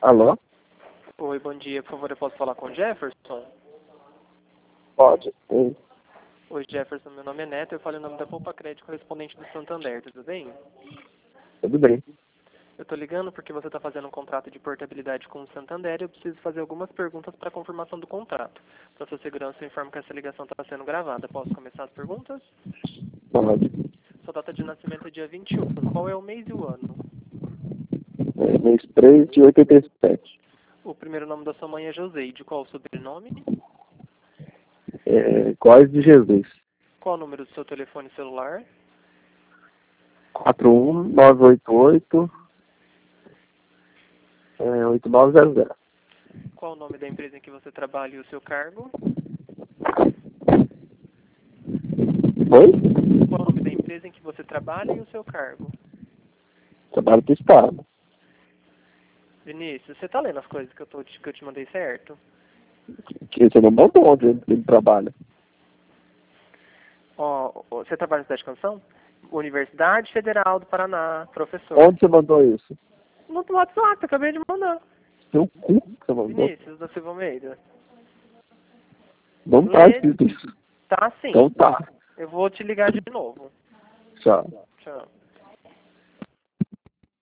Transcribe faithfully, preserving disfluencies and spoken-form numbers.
Alô? Oi, bom dia. Por favor, eu posso falar com o Jefferson? Pode. Oi. Oi, Jefferson. Meu nome é Neto. Eu falo em nome da Poupa Crédito, correspondente do Santander. Tudo bem? Tudo bem. Eu estou ligando porque você está fazendo um contrato de portabilidade com o Santander e eu preciso fazer algumas perguntas para confirmação do contrato. Para sua segurança, eu informo que essa ligação está sendo gravada. Posso começar as perguntas? Pode. Sua data de nascimento é dia vinte e um. Qual é o mês e o ano? É, mês três de oitenta e sete. O primeiro nome da sua mãe é Joseide. Qual o sobrenome? É, Góes de Jesus. Qual o número do seu telefone celular? quatro um nove oito oito é, oito nove zero zero. Qual o nome da empresa em que você trabalha e o seu cargo? Oi? Qual o nome da empresa em que você trabalha e o seu cargo? Trabalho pro Estado. Vinícius, você tá lendo as coisas que eu, tô, que eu te mandei certo? Que você não mandou onde ele trabalha. Ó, ó, você trabalha na cidade de Canção? Universidade Federal do Paraná, professor. Onde você mandou isso? No WhatsApp, eu acabei de mandar. Seu cu que você mandou. Vinícius da Silva Almeida. Não tá Lê- escrito isso. Tá sim. Então tá. Eu vou te ligar de novo. Tchau. Tchau.